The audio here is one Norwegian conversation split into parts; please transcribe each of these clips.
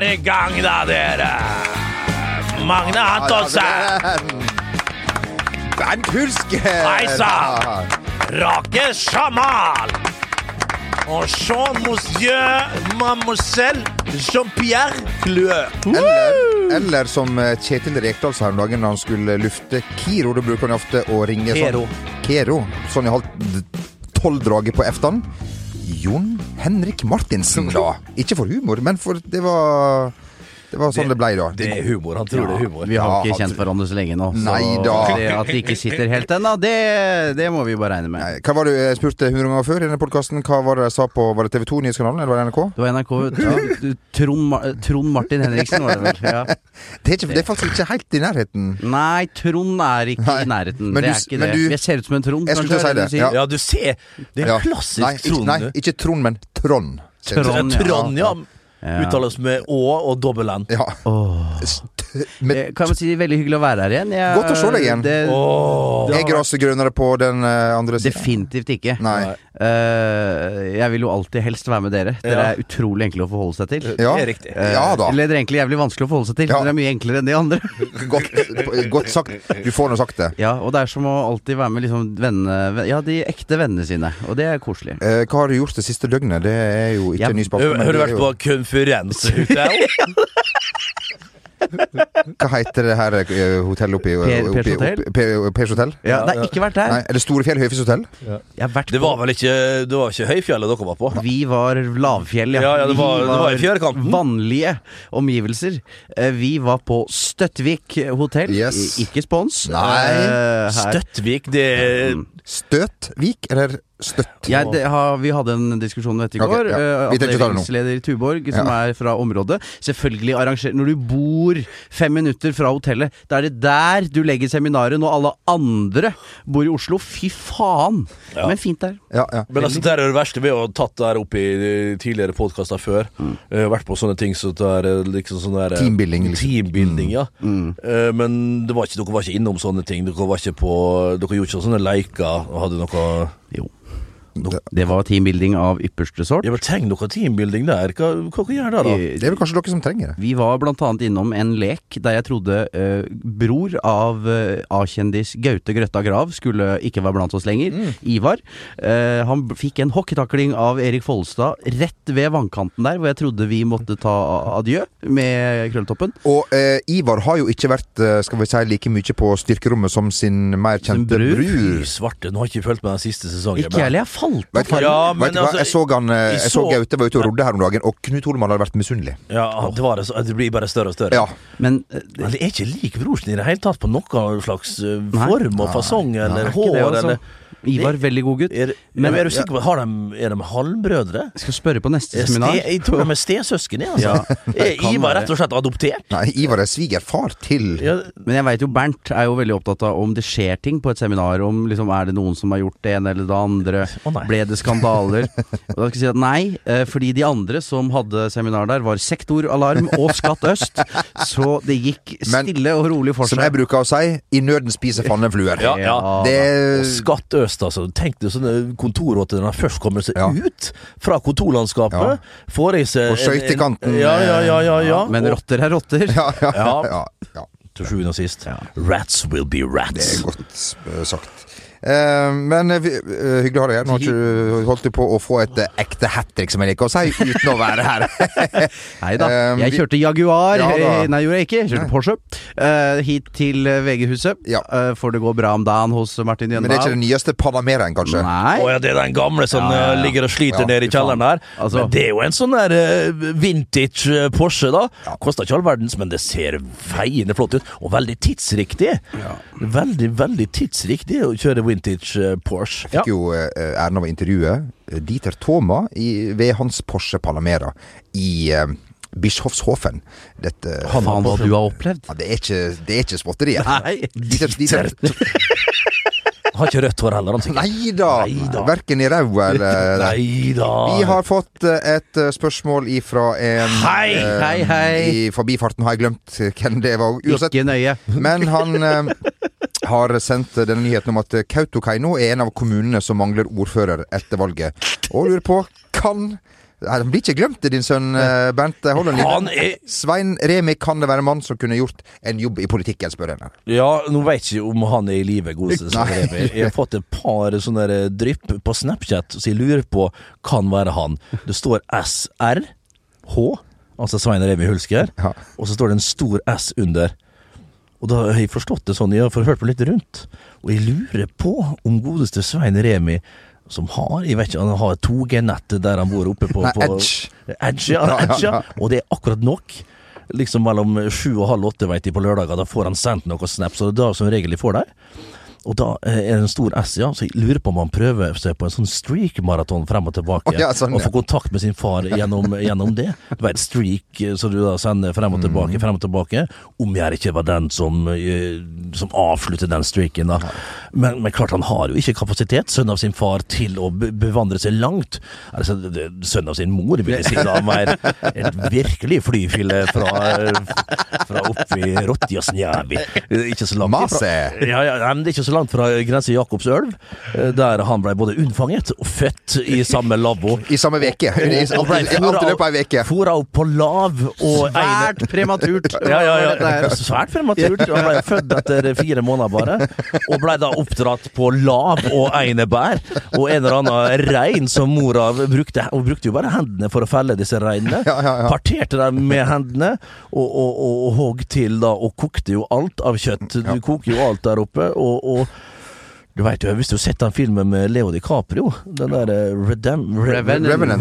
er I gang da, dere. Magne Antonsen. Bernt Hulsker. Heisa. Rake Jamal. Og Jean Monsieur Mademoiselle Jean-Pierre Cleux. Eller som Kjetil Rekdal sa her om dagen når han skulle lufte Kiro, da bruker han ofte å ringe Kero. Sånn I halv 12-draget på eftan. Jon Henrik Martinsen da. Ikke for humor, men for det var sånn det ble da. Det humor, han tror det humor. Vi har ikke kjent hverandre så lenge nå. Neida. Det at vi ikke sitter helt ennå, det må vi bare regne med. Nei, hva var det jeg spurte 100 ganger før I denne podcasten? Hva var det jeg sa på, var det TV 2-nyhetskanalen, eller var det NRK? Det var NRK, Trond Martin Henriksen var det vel, ja. Det er faktisk ikke helt I nærheten. Nei, Trond ikke I nærheten. Men det ikke det. Jeg ser ut som en Trond. Jeg skulle til å si det. Ja, du ser, det klassisk Trond. Nei, ikke Trond, men Trond. Trond, ja. Uttales med Å og dobbel N. Ja. Kan man si veldig hyggelig å være her igjen. Godt å se deg igjen. Er gresset grønnere på den andre siden? Definitivt ikke. Nei. Jeg vil jo alltid helst være med dere. Dere utrolig enkle å forholde seg til. Ja, det riktig. Ja da. Eller dere egentlig jævlig vanskelig å forholde seg til. Ja. Dere mye enklere enn de andre. Godt sagt. Du får nå sagt det. Ja, og det som å alltid være med liksom vennene, ja, de ekte vennene sine. Og det koselig. Hva har du gjort det siste døgnet? Det jo ikke en ny spalte. Har du vært på konferansehotell? Hva heter det her hotellet oppi Pers Hotel? Ja, det har ikke vært der. Nei, er det Storefjell Høyfjells Hotell? Jeg har vært Det var vel ikke Høyfjellet dere var på? Vi var lavfjell, ja. Ja, det var I fjørkanten. Vanlige omgivelser. Vi var på Støttvik hotell. Yes. Ikke spons. Nei. Støttvik, det Støtvik, eller Støtt? Ja, vi hadde en diskusjon om dette I går. Avdelingsleder Tuborg, som fra området. Selvfølgelig arrangerer når du bor 5 minutter fra hotellet, da det der du legger seminaret når alle andre bor I Oslo. Fy faen! Ja. Men fint der. Ja. Men altså, det det verste vi har tatt der oppe I tidligere podcaster før. Vært på sånne ting så det liksom sånn der Teambuilding, Teambuilding, ja. Men dere var ikke innom sånne ting. Dere gjorde ikke sånne leiker og hadde noe. Jo. Det var teambuilding av ypperste sort. Jeg vil trenge noe teambuilding der. Hva gjør det da? Det vel kanskje dere som trenger det. Vi var blant annet innom en lek der jeg trodde bror av A-kjendis Gaute Grøtta Grav skulle ikke være blant oss lenger. Ivar. Han fikk en hockeytakling av Erik Follestad rett ved vannkanten der, hvor jeg trodde vi måtte ta adjø med krølltoppen. Og Ivar har jo ikke vært, skal vi si, like mye på styrkerommet som sin mer kjente bror. Fy svarte, nå har jeg ikke følt med den siste sesongen. Ikke heller, jeg falt på fargen. Ja, vet du hva, jeg så Gaute var ute og rodde her om dagen, og Knut Olman hadde vært misunnelig. Ja, det blir bare større og større. Ja. Men det ikke like brorsen I det hele tatt på noen slags form og fasong, eller hår, det, altså. eller... Ivar, veldig god gutt. Men er du sikker på, er de halvbrødre? Jeg skal spørre på neste seminar. Jeg tror de stesøsken, altså. Ivar rett og slett adoptert? Nei, Ivar svigerfar til. Ja. Men jeg vet jo, Bernt jo veldig opptatt av om det skjer ting på et seminar, om liksom, det noen som har gjort det ene eller det andre, ble det skandaler? Og da skal jeg si at nei, fordi de andre som hadde seminar der var sektoralarm og Skatt Øst, så det gikk stille og rolig for seg. Som jeg bruker å si, I nøden spiser fannefluer. Ja. Det... Og Skatt Øst, altså, tenk deg sånne kontorråter når han først kommer seg ut fra kontorlandskapet, får I seg på skøytekanten. Ja. Men rotter rotter. Ja. Til sjuende og sist. Rats will be rats. Det godt sagt. Men hyggelig å ha deg her. Nå har ikke holdt på å få et ekte hat-trick som jeg liker å si, uten å være her. Neida, jeg kjørte Jaguar. Nei, gjorde jeg ikke. Jeg kjørte Porsche hit til VG-huset. For det går bra om dagen hos Martin Jøndal. Men det ikke den nyeste Panameraen, kanskje? Nei. Det den gamle som ligger og sliter nede I kjelleren der. Altså, men det jo en sånn der vintage Porsche da. Koster ikke all verdens, men det ser feiende flott ut. Og veldig tidsriktig. Veldig, veldig tidsriktig å kjøre vintage Porsche. Jeg fikk jo æren av å intervjue Dieter Thoma ved hans Porsche Panamera I Bischofshofen. Faen hva du har opplevd? Ja, det ikke småtteri. Nei. Dieter. Har ikke rødt hår heller, han Neida. Hverken I rau eller... Neida. Vi har fått et spørsmål ifra en... Hei. I forbifarten har jeg glemt hvem det var. Uansett. Ikke nøye. Men han har sendt denne nyheten om at Kautokeino en av kommunene som mangler ordfører etter valget. Og lurer på, kan Han blir ikke glemt, din sønn Bernt. Han er... Svein Remi kan det være en mann som kunne gjort en jobb i politikken, spør jeg. Ja, nå vet jeg ikke om han er i live, godeste Svein Remi. Jeg har fått et par sånne drypp på Snapchat, så jeg lurer på, kan være han. Det står SRH, altså Svein Remi Hulsker, og så står det en stor S under. Og da har jeg forstått det sånn, jeg har hørt på litt rundt, og jeg lurer på om godeste Svein Remi som har, jeg vet ikke, han har 2G-nett der han bor oppe på Edge. Edge, og det er akkurat nok. Liksom mellom 7 og halv 8, vet jeg, på lørdager, da får han sendt noen snaps, og det er da som regel jeg får der. Og da er det en stor S, ja, så jeg lurer på om han prøver seg på en sånn streak-maraton frem og tilbake, og få kontakt med sin far gjennom det. Det var et streak, så du da sender frem og tilbake, om jeg ikke var den som avslutter den streaken da. Men klart, han har jo ikke kapasitet, sønn av sin far, til å bevandre seg langt. Altså, sønn av sin mor, vil jeg si, da, mer et virkelig flyfille fra oppi Rottiasnjævi. Ikke så langt. Ja, men det er ikke så langt fra grense Jakobsølv, der han ble både unnfanget og født i samme lavvo. I samme veke. Og ble fora opp på lav. Svært prematurt. Ja. Svært prematurt. Han ble født etter 4 måneder bare, og ble da oppdratt på lav og einebær, og en eller annen rein som mora brukte. Hun brukte jo bare hendene for å felle disse reinene. Parterte dem med hendene, og hogg til da, og kokte jo alt av kjøtt. Du koker jo alt der oppe, og du vet jo, hvis du har sett den filmen med Leo DiCaprio, den der Revenant,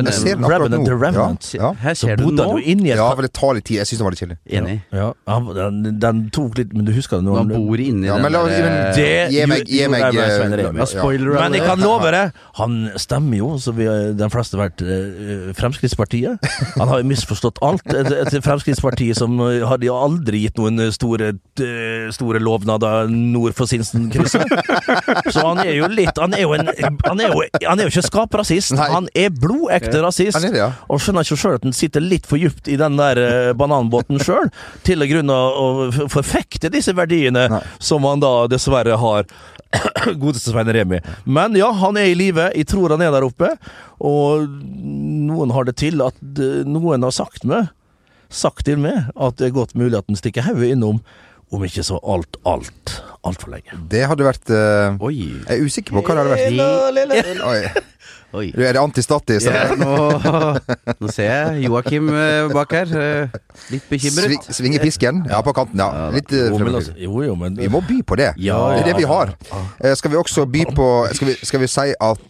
her ser du nå. Ja, vel det tar litt tid, jeg synes det var litt kjedelig. Enig. Ja, den tok litt, men du husker det nå. Han bor inni den. Gi meg spoiler. Men jeg kan love det, han stemmer jo, så vi har den fleste vært Fremskrittspartiet. Han har jo misforstått alt. Et Fremskrittspartiet som hadde jo aldri gitt noen store lovnader nord for Sinsen-krysset. Så han er jo litt, han er jo ikke skaprasist, han er blodekte rasist, og skjønner ikke selv at han sitter litt for djupt i den der bananbåten selv, til å grunn av å forfekte disse verdiene som han da dessverre har. Godeste Svein Remi. Men ja, han er i live, jeg tror han er der oppe, og noen har det til at noen har sagt til meg at det er godt mulig at den stikker hodet innom, om ikke så alt for lenge. Det hadde vært jeg er usikker på hva det hadde vært. Oi. Er det antistatis? Nå ser jeg Joakim bak her, litt bekymret. Svinge pisken, på kanten, litt men vi må by på det. Det er det vi har. Skal vi også by på, skal vi si at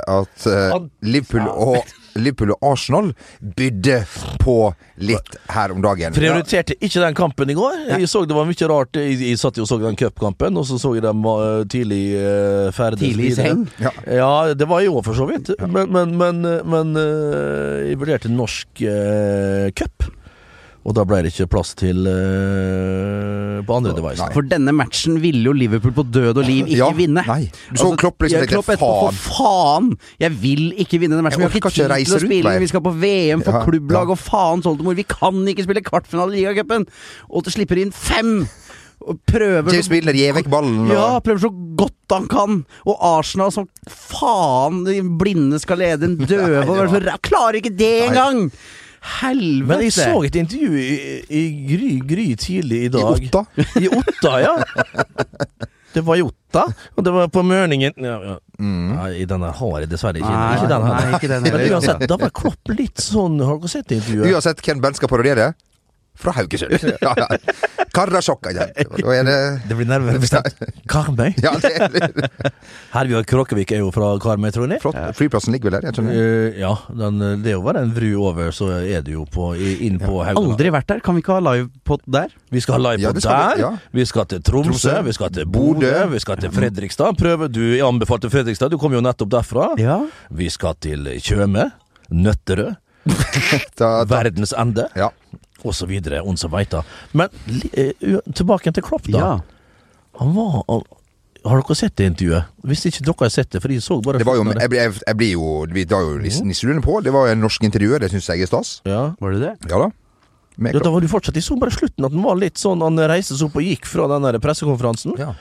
Liverpool og Arsenal bydde på litt her om dagen. Prioriterte ikke den kampen i går. Jeg så det var mye rart. Jeg satt jo og så den cupkampen, og så jeg dem tidlig ferdig. Tidlig i seng? Ja, det var jo for så vidt. Men jeg vurderte norsk cup. Og da ble det ikke plass til på andre device. For denne matchen ville jo Liverpool på død og liv ikke vinne. Nei. Du så Klopp liksom tenkte, for faen, jeg vil ikke vinne denne matchen. Vi har ikke tid til å spille, vi skal på VM for klubblag, og faen Soldemor, vi kan ikke spille kvartfinale i Ligacupen. Og det slipper inn 5. Og prøver James Milner gir vekk ballen prøver så godt han kan. Og Arsenal som faen, de blinde skal lede en døve, og klarer ikke det engang. Helvete. Men jeg så et intervju i Gry tidlig i dag. I Otta, ja. Det var i Otta, og det var på Mørningen. Nei, denne har jeg dessverre ikke. Ikke den her. Men uansett, da var Klopp litt sånn. Har dere sett intervjuet? Uansett hvem Bent skal parodiere? Fra Haugesund. Karasjokka. Det blir nærmere bestemt. Karmøy. Her vi har Kråkevik er jo fra Karmøy, tror jeg. Flott. Flyplassen ligger vel der, jeg tror jeg. Ja, det er jo bare en vru over, så er det jo inn på Haugesund. Aldri vært der. Kan vi ikke ha livepod der? Vi skal ha livepod der. Vi skal til Tromsø, vi skal til Bodø, vi skal til Fredrikstad. Jeg anbefalte Fredrikstad, du kom jo nettopp derfra. Vi skal til Tjøme, Nøtterøy, Verdens ende. Og så videre, og så veita. Men tilbake til Klopp da. Han var... Har dere sett det intervjuet? Hvis ikke dere har sett det, for de så bare... Det var jo, jeg blir jo, vi da jo nisselune på, det var en norsk intervju, det synes jeg er stas. Var det det? Ja da. Da var du fortsatt, de så bare slutten, at den var litt sånn, han reiste seg opp og gikk fra den der pressekonferansen.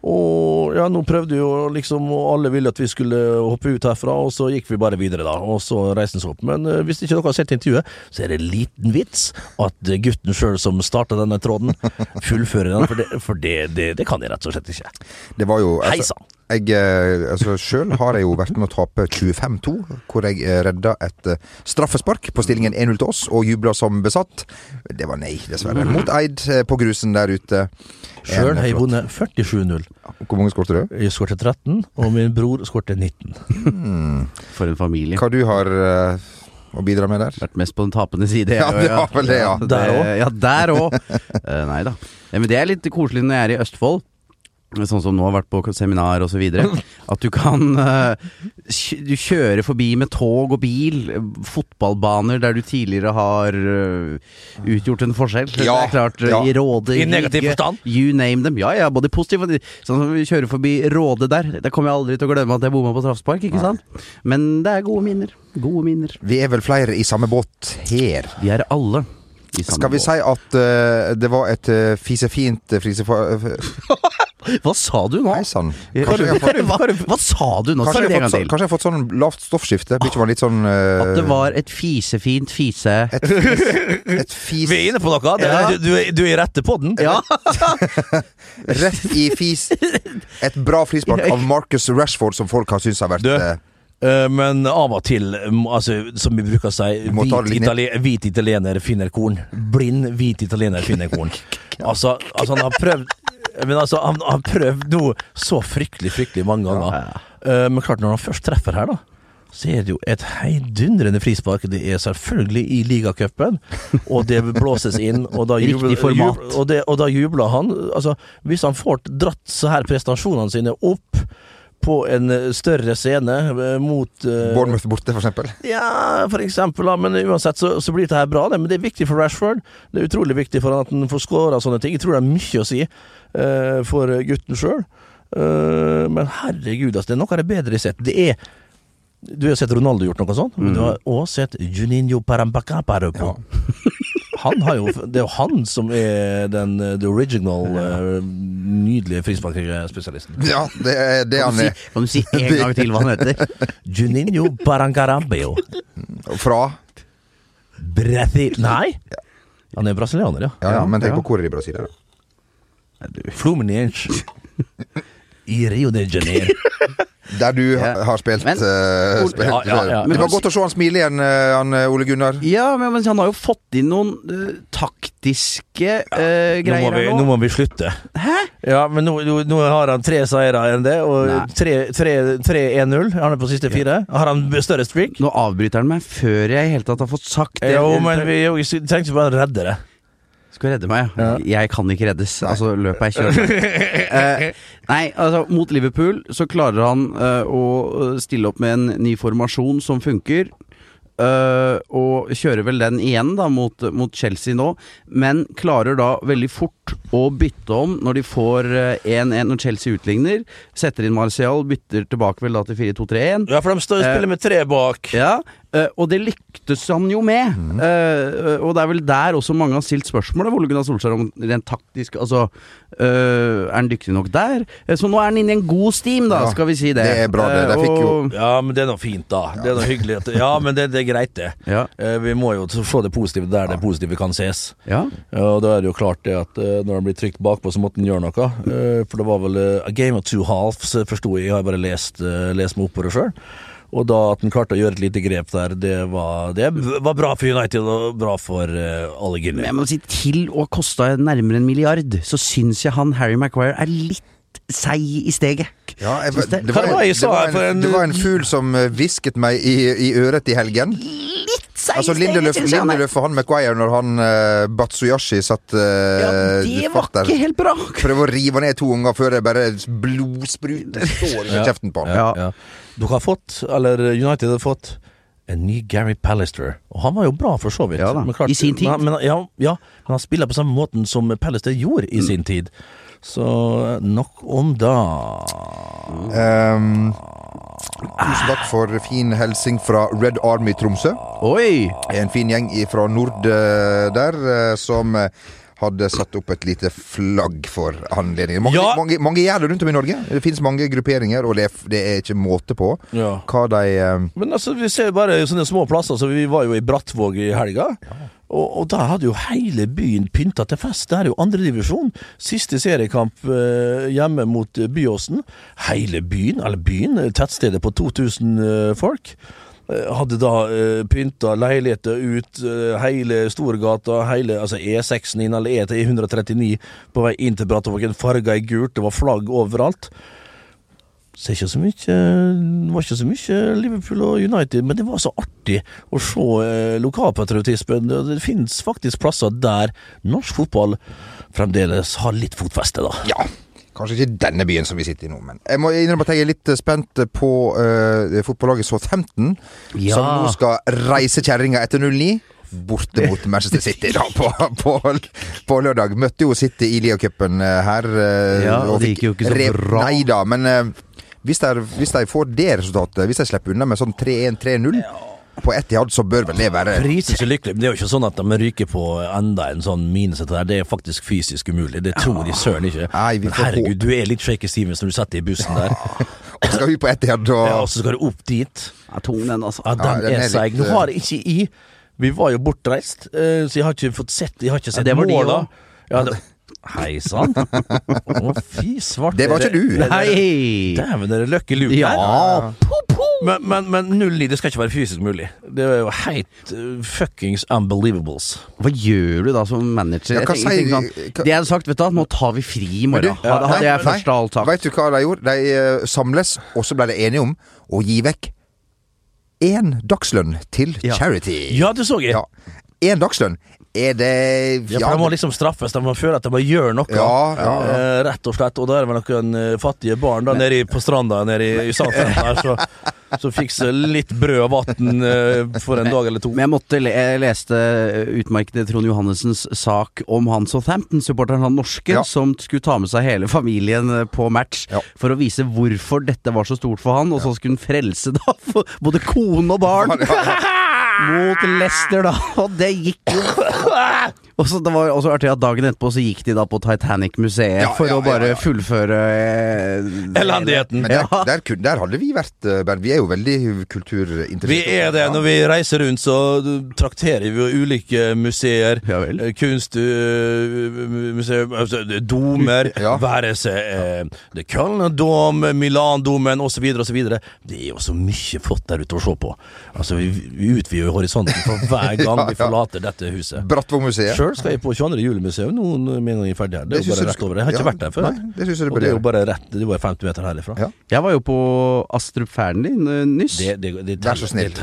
Og ja, nå prøvde jo liksom, og alle ville at vi skulle hoppe ut herfra, og så gikk vi bare videre da, og så reiste han seg opp. Men hvis ikke dere har sett intervjuet, så er det liten vits at gutten selv som startet denne tråden, fullfører den, for det kan jeg rett og slett ikke. Det var jo... Heisa! Selv har jeg jo vært med å tape 25-2, hvor jeg redda et straffespark på stillingen 1-0 til oss, og jublet som besatt. Det var nei, dessverre. Mot Eid på grusen der ute. Selv har jeg vunnet 47-0. Hvor mange skårte du? Jeg skårte 13, og min bror skårte 19. For en familie. Hva du har å bidra med der? Vært mest på den tapende side. Ja, det var vel det, ja. Der også. Ja, der også. Neida. Men det er litt koselig når jeg er i Østfold. Sånn som nå har vært på seminar og så videre, at du kan du kjører forbi med tog og bil, fotballbaner der du tidligere har utgjort en forskjell. Ja, det er klart, ja. I Råde, I negativ forstand. You name them. Ja, både positiv og sånn som vi kjører forbi Råde der. Der kommer jeg aldri til å glemme at jeg bommet på straffespark, ikke sant? Men det er gode minner. Gode minner. Vi er vel flere i samme båt her. Vi er alle i samme båt. Skal vi si at det var et fisefint Hva sa du nå? Hei sann. Hva sa du nå? Kanskje jeg har fått sånn lavt stoffskifte. Blir ikke man litt sånn At det var et fisefint fise. Et fis... Vi er inne på noe. Du er i rette på den. Ja. Rett i fis. Et bra frispark av Marcus Rashford som folk har syntes har vært men av og til, altså, som vi bruker å si, hvit italiener finner korn. Blind hvit italiener finner korn. Altså han har prøvd. Men altså, han har prøvd noe så fryktelig mange ganger. Men klart, når han først treffer her da, så er det jo et heidundrende frispark. Det er selvfølgelig i ligacupen, og det blåses inn, og da jubler han. Altså, hvis han får dratt så her prestasjonene sine opp på en større scene mot Bournemouth borte, for eksempel. Ja, for eksempel, men uansett så blir det her bra, men det er viktig for Rashford. Det er utrolig viktig for at han får skåret sånne ting. Jeg tror det er mye å si for gutten selv. Men herregud, altså, det er noe av det bedre jeg har sett. Du har sett Ronaldo gjort noe sånt, men du har også sett Juninho Parampacaparo på. Det er jo han som er the original nydelige frisparkspesialisten. Ja, det er det han er. Kan du si en gang til hva han heter? Juninho Parampacaparo. Fra? Brasil... Nei, han er brasilianer, ja. Ja, men tenk på hvor er de Brasil, da? Fluminense i Rio de Janeiro. Der du har spilt. Det var godt å se han smile igjen, Ole Gunnar. Ja, men han har jo fått inn noen taktiske greier nå. Nå må vi slutte. Hæ? Ja, men nå har han 3 seire enn det, og 3-1-0. Han er på siste 4. Har han større streak? Nå avbryter han meg før jeg i hele tatt har fått sagt det. Jo, men vi tenkte bare å redde det. Skal redde meg, ja. Jeg kan ikke reddes. Altså, løpet er kjørt. Nei, altså, mot Liverpool så klarer han å stille opp med en ny formasjon som funker. Og kjører vel den igjen da mot Chelsea nå, men klarer da veldig fort å bytte om når de får 1-1 når Chelsea utligner, setter inn Martial, bytter tilbake vel da til 4-2-3-1. Ja, for de spiller med 3 bak. Ja, og det lyktes han jo med. Og det er vel der også mange har stilt spørsmål av Ole Gunnar Solskjær om rent taktisk, altså er han dyktig nok der? Så nå er han inne i en god steam da, skal vi si det. Det er bra det, fikk jo... Ja, men det er noe fint da. Det er noe hyggelig. Ja, men det er greit det. Ja. Vi må jo se det positive der det positive kan ses. Ja. Og da er det jo klart det at når han blir trykt bakpå så måtte han gjøre noe. For det var vel a game of 2 halves, forstod jeg. Jeg har bare lest meg opp på det selv. Og da at han klarte å gjøre et lite grep der, det var bra for United og bra for alle Guinea. Men jeg må si, til å koste nærmere 1 milliard, så synes jeg han Harry Maguire er litt seig i steget. Ja, det var en fugl som visket meg i øret i helgen. Litt seig altså, i steget, synes jeg. Lindeløf og han Maguire når han Batsuyashi satt det var ikke helt bra. Prøv å rive ned 2 unger før det bare blodspruter står i kjeften på han. Ja. Dere har fått, eller United har fått en ny Gary Pallister, og han var jo bra for så vidt. Ja da, klart, i sin tid. Men han spiller på samme måten som Pallister gjorde i sin tid. Så nok om da. Tusen takk for fin helsing fra Red Army Tromsø. Oi! En fin gjeng fra nord der som hadde satt opp et lite flagg for anledningen. Mange gjør det rundt om i Norge. Det finnes mange grupperinger, og det er ikke måte på hva de Men altså, vi ser bare sånne små plasser, så vi var jo i Brattvåg i helga. Og der hadde jo hele byen pynta til fest. Det er jo andredivisjon. Siste seriekamp hjemme mot Byåsen. Hele byen, tettstedet på 2000 folk, hadde da pynta leiligheter ut hele Storgata, altså E6 inn, eller E139 på vei inn til Brattvågen, farga i gult, det var flagg overalt. Det var ikke så mye Liverpool og United, men det var så artig å se lokalpatriotismen. Det finnes faktisk plasser der norsk fotball fremdeles har litt fotfeste da. Ja, kanskje ikke denne byen som vi sitter i nå, men jeg må innrømme at jeg er litt spent på fotballaget Southampton, som nå skal reise kjerringa etter 0-9 borte mot Manchester City da, på lørdag. Møtte jo City i Liga-cupen her. Og det gikk jo ikke så bra. Nei da, men hvis de får det resultatet, hvis de slipper unna med sånn 3-1, 3-0 på Etihad, så bør vel det være Priser så lykkelig, men det er jo ikke sånn at de ryker på enda en sånn minusett der. Det er faktisk fysisk umulig. Det tror de søren ikke. Nei, herregud, du er litt shaky Stevens når du setter i bussen der. Og så skal vi på Etihad og så skal du opp dit. Tung den, altså. Den er seig. Nå har jeg ikke vi var jo bortreist, så jeg har ikke fått sett, det var mål da. Hei sann. Fy svart. Det var ikke du. Nei. Dæven, det er Lucky Luke her. Men 0-9, det skal ikke være fysisk mulig. Det er jo helt fuckings unbelievables. Hva gjør du da som manager? Det jeg hadde sagt, vet du, nå tar vi fri i morgen. Hadde jeg først av alt sagt. Vet du hva de gjorde? De samles, og så ble de enige om å gi vekk 1 dagslønn til charity. Ja, det så jeg. 1 dagslønn. Er det for de må liksom straffes. De må føle at de må gjøre noe. Rett og slett. Og da er det vel noen fattige barn da, nede på stranda nede i Sandfjell her, så fikse litt brød og vatten for en dag eller to. Men jeg leste utmerkede Trond Johannessens sak om han Southampton-supporteren, han norske, som skulle ta med seg hele familien på match for å vise hvorfor dette var så stort for han, og så skulle han frelse da for både kone og barn mot Leicester da, og det gikk jo og så det var også artig at dagen etterpå så gikk de da på Titanic-museet for å bare fullføre elendigheten. Men der hadde vi vært, Bernd. Vi er jo veldig kulturinteresserte. Vi er det. Når vi reiser rundt så trakterer vi jo ulike museer, kunstmuseer, domer, være seg det Köln-dom, Milan-domen og så videre og så videre. Det er jo så mye flott der ute å se på. Altså vi utvider horisonten for hver gang vi forlater dette huset. Brattvåg-museet. Selv skal jeg på 22. julemuseum noen mener jeg er ferdig her. Det er jo bare rett over. Jeg har ikke vært der før. Nei, det synes jeg og det er jo bare rett, det er bare 50 meter herifra. Jeg var jo på Astrup Fearnley nyss. Vær så snill.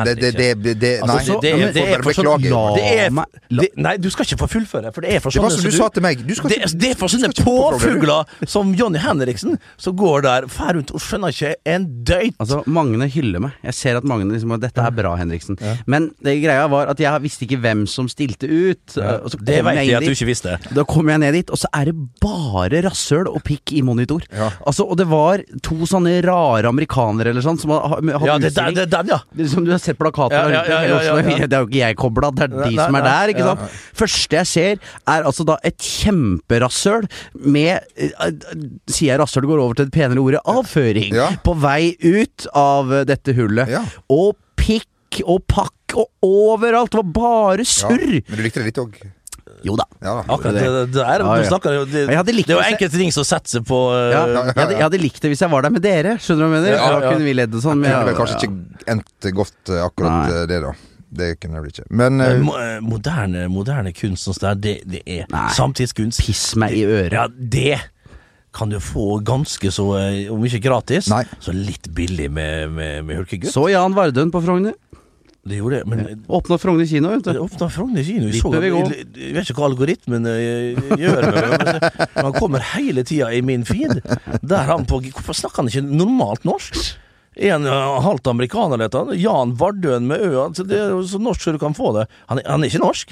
Nei, du skal ikke få fullføre, for det er for sånne som du sa til meg. Det er for sånne påfugler som Johnny Henriksen, som går der fær rundt og skjønner ikke en døyt. Altså, Magne hyller meg. Jeg ser at Magne liksom, dette er bra, Henriksen. Men det greia var at jeg visste ikke hvem som stilte ut. Det vet jeg at du ikke visste. Da kom jeg ned dit, og så er det bare rassøl og pikk i monitor. Altså, og det var 2 sånne rare amerikanere eller sånn som hadde utstilling. Det er den, Det er som du har sett plakater Det er jo ikke jeg koblet, det er de som er der, ikke sant? Første jeg ser er altså da et kjemperassøl med, sier jeg rassøl går over til det penere ordet, avføring på vei ut av dette hullet. Og pikk og pakk og overalt, det var bare surr. Men du likte det litt også? Jo da. Akkurat det er det er jo enkelte ting som setter seg på jeg hadde likt det hvis jeg var der med dere. Skjønner du hva jeg mener? Da kunne vi ledd sånn. Det kunne kanskje ikke endt godt akkurat det da. Det kunne jeg vel ikke. Men moderne kunst sånn der, det er samtidskunst. Piss meg i øret. Ja, det kan du få ganske så, om ikke gratis, så litt billig med hulkegutt. Så Jan Vardøen på Frogner. Det gjorde det, men åpna Frogner kino, vet du. Åpna Frogner kino. Jeg vet ikke hva algoritmen gjør med han kommer hele tida i min feed. Der han på, hvorfor snakker han ikke normalt norsk? En halvt amerikaner dette. Jan Vardøen med ø, altså det er så norsk så du kan få det. Han er ikke norsk.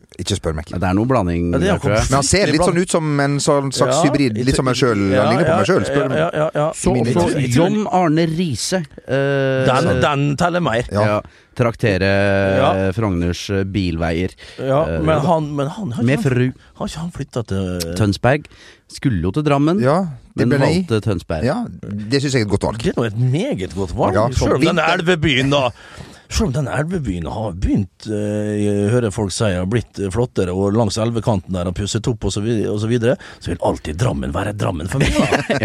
Ikke spør meg. Det noe blanding det der, tror jeg. Men han ser litt sånn ut som en sånn slags hybrid, litt som meg selv. Han ligner på meg selv, spør du meg. Så også John Arne Riise. Den teller mer. Ja. Traktere Frogners bilveier. Men han med fru. Har ikke han flyttet til Tønsberg? Skulle jo til Drammen, men valgte Tønsberg. Ja, det synes jeg et godt valg. Det et meget godt valg. Ja, selv om denne elvebyen da selv om denne elvebyen har begynt, jeg hører folk si, har blitt flottere, og langs elvekanten der har pusset opp og så videre, så vil alltid Drammen være Drammen for meg.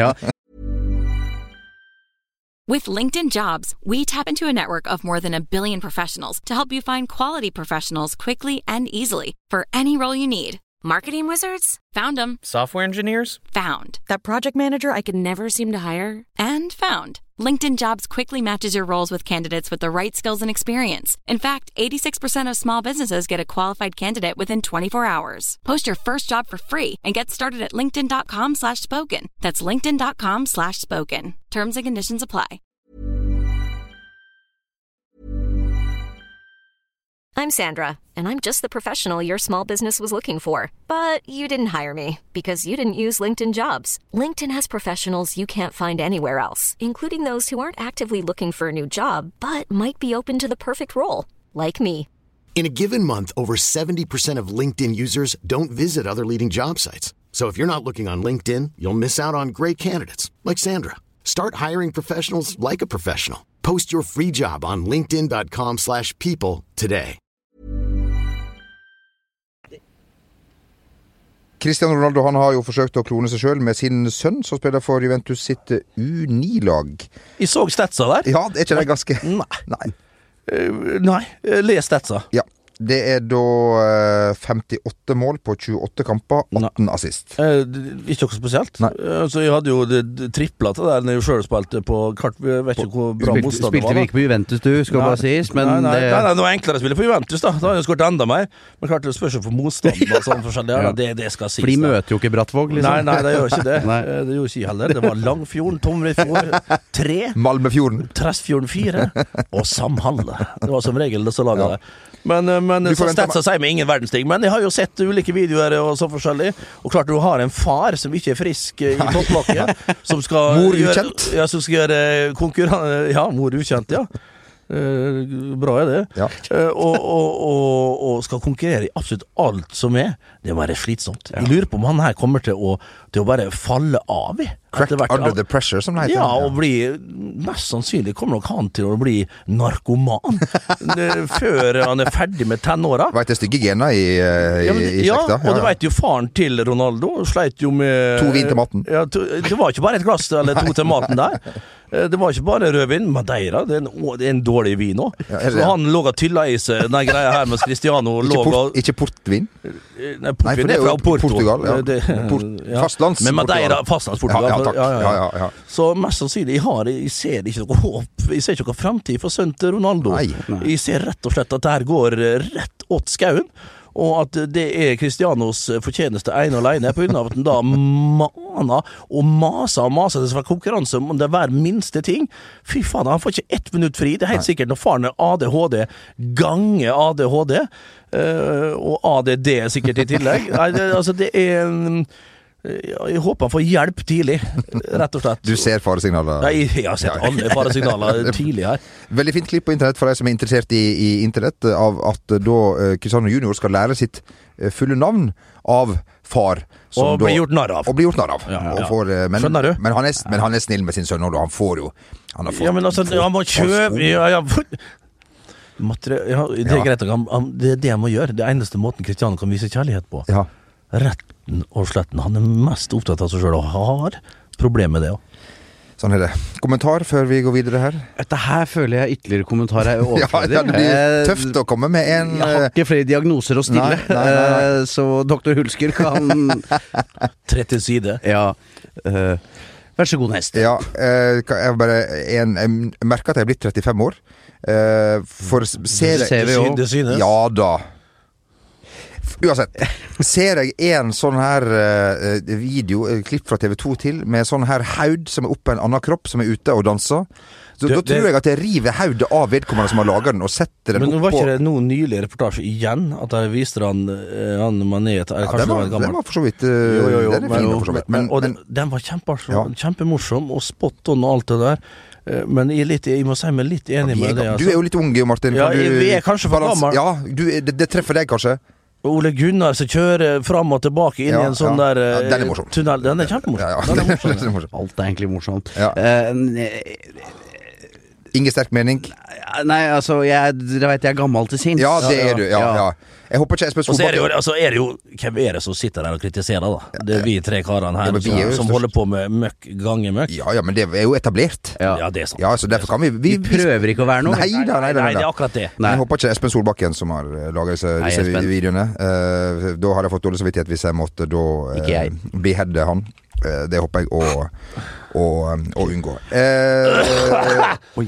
With LinkedIn Jobs, we tap into a network of more than 1 billion professionals to help you find quality professionals quickly and easily for any role you need. Marketing wizards? Found them. Software engineers? Found. That project manager I could never seem to hire? And found. LinkedIn Jobs quickly matches your roles with candidates with the right skills and experience. In fact, 86% of small businesses get a qualified candidate within 24 hours. Post your first job for free and get started at linkedin.com/spoken. That's linkedin.com/spoken. Terms and conditions apply. I'm Sandra, and I'm just the professional your small business was looking for. But you didn't hire me because you didn't use LinkedIn Jobs. LinkedIn has professionals you can't find anywhere else, including those who aren't actively looking for a new job, but might be open to the perfect role, like me. In a given month, over 70% of LinkedIn users don't visit other leading job sites. So if you're not looking on LinkedIn, you'll miss out on great candidates, like Sandra. Start hiring professionals like a professional. Post your free job on linkedin.com/people today. Cristiano Ronaldo han har jo forsøkt å klone seg selv med sin sønn, som spiller for Juventus sitt U9-lag. Jeg så statsa der. Ja, ikke det ganske... Nei, les statsa. Ja, det da 58 mål på 28 kamper, 18 assist. Ikke noe spesielt. Så jeg hadde jo det triplet det der når jeg selv spilte på kart. Jeg vet ikke hvor bra motstand det var. Spilte vi ikke på Juventus, du, skal bare sies. Men nei, det var enklere å spille på Juventus da. Da har jeg skåret enda mer. Men klart det spørs jo for motstand og sånn forskjellig. Det skal sies. For de møter jo ikke Brattvåg, liksom. Nei, det gjør ikke det. Det gjør ikke jeg heller. Det var Langfjorden, Tomrefjord 3, Malmefjorden, Tresfjorden 4 og Samhandle. Det var som regel det så laget det. Men så statsa sier meg ingen verdensting. Men jeg har jo sett ulike videoer og så forskjellig. Og klart du har en far som ikke frisk i topplokket, som skal Mor ukjent. Som skal gjøre konkurranse. Ja, mor ukjent, ja. Bra det. Ja. Og skal konkurrere i absolutt alt som det må være slitsomt. Jeg lurer på om han her kommer til å bare falle av under the pressure, som det heter. Ja, og mest sannsynlig kommer nok han til å bli narkoman før han ferdig med tenåra. Vet det stygge gener i slekta? Ja, og du vet jo faren til Ronaldo sleit jo med 2 vin til maten. Ja, det var ikke bare et glass eller 2 til maten der. Det var ikke bare rødvin, Madeira, det er en dårlig vin også. Så han lå og tylla i seg den greia her med Cristiano. Ikke portvin? Nei, portvin er fra Porto. Portugal, fastlands. Men Madeira, fastlands-Portugal. Ja. Så mest sannsynlig, jeg ser ikke noe håp. Jeg ser ikke noe fremtid for sønnen til Ronaldo. Nei. Jeg ser rett og slett at det her går rett åt skauen. Og at det er Cristianos fortjeneste ene og alene på grunn av at han da maser det som er konkurranse om det hver minste ting. Fy faen, han får ikke 1 minutt fri. Det er helt sikkert når faren er ADHD ganger ADHD, og ADD sikkert i tillegg. Det er jeg håper han får hjelp tidlig, rett og slett. Du ser faresignaler? Jeg har sett alle faresignaler tidlig her. Veldig fint klipp på internett for deg som er interessert i internett, av at da Cristiano Junior skal lære sitt fulle navn av far. Og bli gjort narr av. Skjønner du? Men han er snill med sin sønn, og han får jo... Han må kjøpe... det er greit, det er det han må gjøre. Det eneste måten Cristiano kan vise kjærlighet på. Ja. Retten og sletten. Han er mest opptatt av seg selv og har problemer med det også. Sånn er det. Kommentar før vi går videre her? Dette her føler jeg ytterligere kommentar overflødig. Ja, det blir tøft å komme med en... Jeg har ikke flere diagnoser å stille. Nei. Så Dr. Hulsker kan... 30 side. Ja. Vær så god, hest. Ja, jeg merker at jeg er blitt 35 år. For ser jeg... Det synes. Ja da. Uansett, ser jeg en sånn her video, klipp fra TV2 til, med sånn her haud som oppe en annen kropp, som ute og danser. Så da tror jeg at jeg river haudet av vedkommende som har laget den, og setter den opp på... Men var ikke det noen nylig reportasje igjen, at jeg viste han Mané, kanskje det var en gammel... Den var for så vidt... den fin for så vidt. Og den var kjempemorsom, og spot on og alt det der. Men jeg må si meg litt enig med det. Du jo litt ung, Martin. Ja, vi kanskje for gammel. Ja, det treffer deg kanskje. Ole Gunnar som kjører fram og tilbake inn i en sånn der den morsom. Tunnel. Den kjempemorsom. Den morsom. Alt egentlig morsomt. Ja. Ingen sterk mening? Nei, altså, jeg vet jeg er gammel til sinns. Ja, det du. Ja. Jeg håper ikke Espen Solbakken... Og så er det jo, hvem er det som sitter der og kritiserer da? Det vi 3 karene her som holder på med møkk, gangemøkk. Ja, men det er jo etablert. Ja, det er sant. Ja, så derfor kan vi prøver ikke å være noe. Nei, det er akkurat det. Jeg håper ikke Espen Solbakken som har laget disse videoene. Da har jeg fått dårlig samvittighet hvis jeg måtte da beheade han. Det håper jeg å unngå. Oi.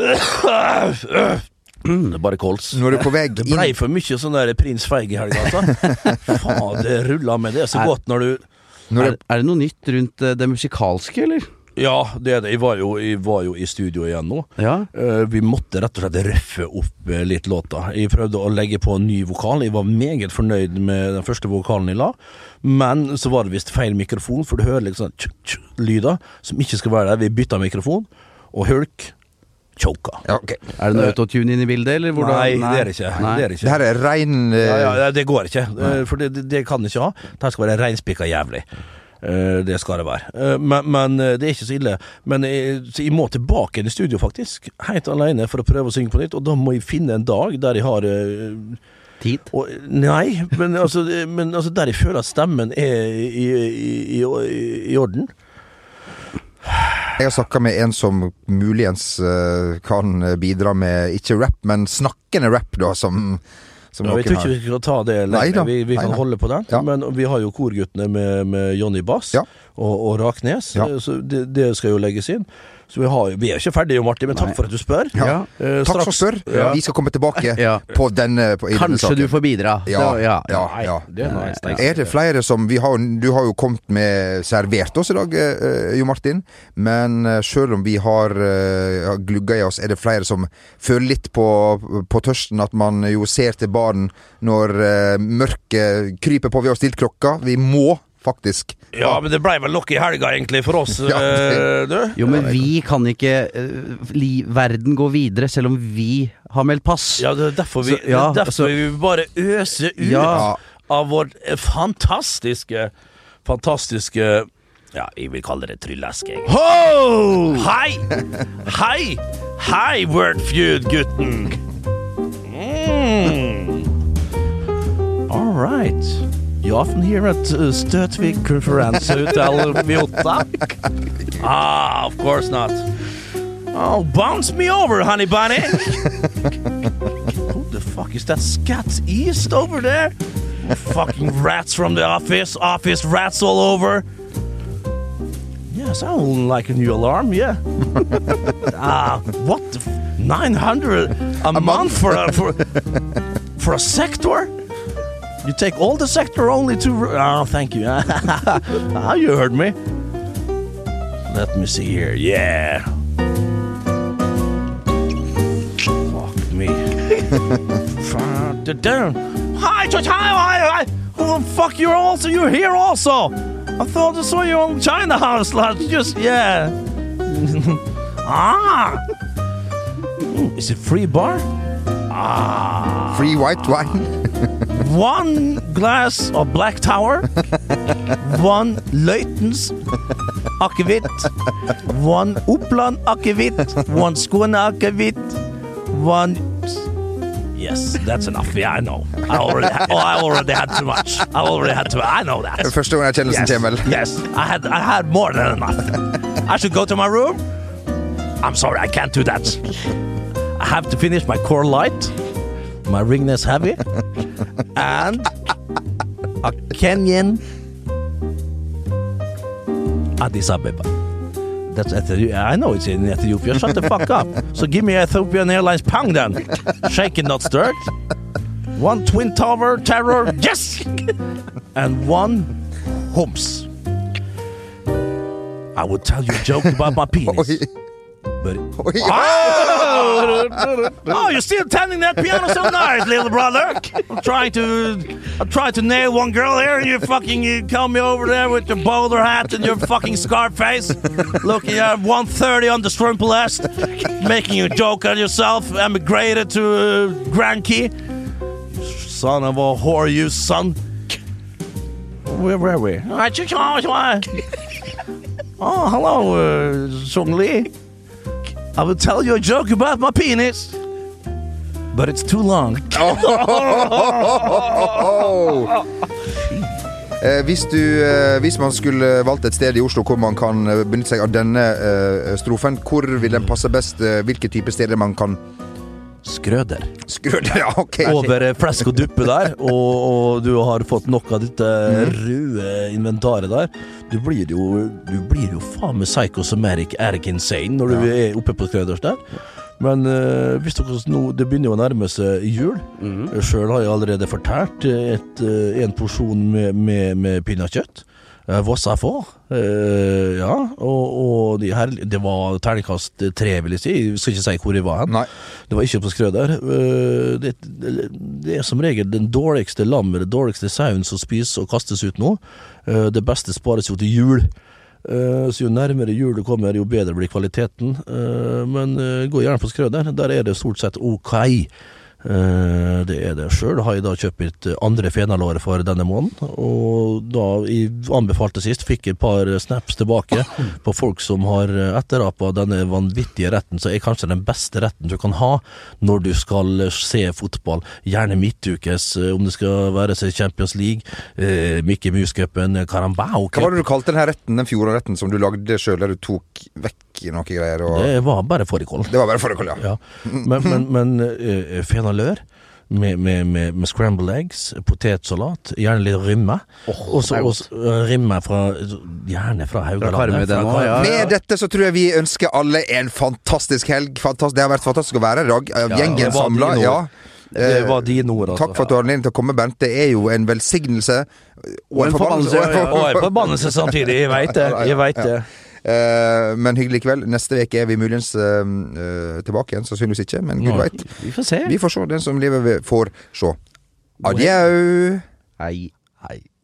Det er bare kols. Når du er på vei inn... Det ble for mye sånn der Prins Feig i helga, altså. Faen, det rullet med det så godt når du... Er det noe nytt rundt det musikalske, eller? Ja, det er det. Jeg var jo i studio igjen nå. Ja. Vi måtte rett og slett røffe opp litt låta. Jeg prøvde å legge på en ny vokal. Jeg var meget fornøyd med den første vokalen jeg la. Men så var det visst feil mikrofon, for du hører liksom lyder som ikke skal være der. Vi bytta mikrofon, og Hulk choka. Ja, okay. Er det noe autotune inn i bildet, eller hvordan? Nei, det er ikke. Det her er rein... Ja, det går ikke. For det kan det ikke ha. Det her skal være reinspikka jævlig. Det skal det være. Men det er ikke så ille. Men jeg må tilbake inn i studio faktisk, helt alene for å prøve å synge på nytt, og da må jeg finne en dag der jeg har tid? Nei, men altså der jeg føler at stemmen er i orden. Jeg har snakket med en som muligens kan bidra med, ikke rap, men snakkende rap da, som jeg tror ikke vi skal ta det lenger. Vi kan holde på den. Ja. Men vi har jo korguttene med Johnny Bass og Raknes, så det skal jo legges inn. Så vi er ikke ferdige, Martin, men takk for at du spør. Ja. Takk for spør. Vi skal komme tilbake på denne Kanskje du får bidra. Ja. Det er nice. Er det flere som du har jo kommet med servert oss i dag, Jo Martin, men selv om vi har glugget i oss, er det flere som føler litt på tørsten, at man jo ser til baren når mørket kryper på. Vi har stilt klokka. Vi må faktisk. Ja, men det ble vel nok i helga egentlig for oss, du? Jo, men vi kan ikke verden gå videre selv om vi har meldt pass. Ja, det er derfor vi bare øser ut av vår fantastiske ja, jeg vil kalle det trylleske. Ho! Hei, Wordfeud-gutten! All right. You often hear at Støtvik konferanseutdel Viota? Of course not. Oh, bounce me over, honey bunny. Who the fuck is that Scat East over there? Fucking rats from the office rats all over. Yes, I would like a new alarm, yeah. What the 900 a month for a sector? You take all the sector only to... Oh, thank you. You heard me. Let me see here. Yeah. Fuck me. Hi. Oh, fuck, you're here also. I thought I saw you on China House. Yeah. Is it free bar? Free white wine. 1 glass of Black Tower, 1 Løitens akevitt, 1 Oppland akevitt, 1 Skåne akevitt, 1... Yes, that's enough. Yeah, I know. I already had too much. I know that. Første gang erkjennelsen kommer. Yes, I had more than enough. I should go to my room. I'm sorry, I can't do that. I have to finish my core light, my Ringnes Heavy, and a Kenyan Addis Ababa. That's Ethiopia. I know it's in Ethiopia. Shut the fuck up. So give me Ethiopian Airlines pound then. Shaken, not stirred. one Twin Tower Terror, yes! And one Homs. I would tell you a joke about my penis. But you're still tending that piano so nice, little brother. I'm trying to nail one girl here, and you come me over there with your bowler hat and your fucking scarf face, looking at 130 on the Strumpelest, making a joke on yourself, emigrated to Grand Key. Son of a whore, you son. Where were we? Oh, hello, Song Lee. I will tell you a joke about my penis, but it's too long. Hvis man skulle valgt et sted i Oslo hvor man kan benytte seg av denne strofen, hvor vil den passe best? Hvilke type steder man kan? Skrøder, ja, ok. Over flesk og duppe der, og du har fått nok av dette røde inventaret der. Du blir jo faen med psychosomatic addict insane når du er oppe på Skrøders der. Men hvis dere nå, det begynner jo å nærme seg jul. Selv har jeg allerede fortært en porsjon med pinnakjøtt. Vossa for. Ja, og det var terningkast 3, vil jeg si. Jeg skal ikke si hvor jeg var hen. Nei. Det var ikke på Skrøder. Det er som regel den dårligste lammet, det dårligste sauen som spises og kastes ut nå. Det beste spares jo til jul. Så jo nærmere jul det kommer, jo bedre blir kvaliteten. Men gå gjerne på Skrøder. Der er det stort sett ok. Det er det selv. Har jeg da kjøpt andre fenalåret for denne måneden, og da jeg anbefalte sist, fikk et par snaps tilbake på folk som har etterapet denne vanvittige retten, så er kanskje den beste retten du kan ha når du skal se fotball, gjerne midtukes, om det skal være seg Champions League, Mickey Mouse-cupen, Carambao. Hva var det du kalte denne retten, den fjoråretten som du lagde selv, der du tok vekk noen greier? Og... Det var bare fårikål. Det var bare fårikål, ja. Men fenalør med scrambled eggs, potetsalat, gjerne litt rimme, og så rimme gjerne fra Haugalandet. Med dette så tror jeg vi ønsker alle en fantastisk helg. Det har vært fantastisk å være i dag. Gjengen samlet, ja. Det var dine ord, altså. Takk for at du har anledning til å komme, Bernt. Det er jo en velsignelse og en forbannelse. Og en forbannelse samtidig, jeg vet det. Men hyggelig kveld. Neste veke er vi muligens tilbake igjen, sannsynligvis ikke, men Gud vet. Vi får se. Den som lever får se. Adjø. Hei.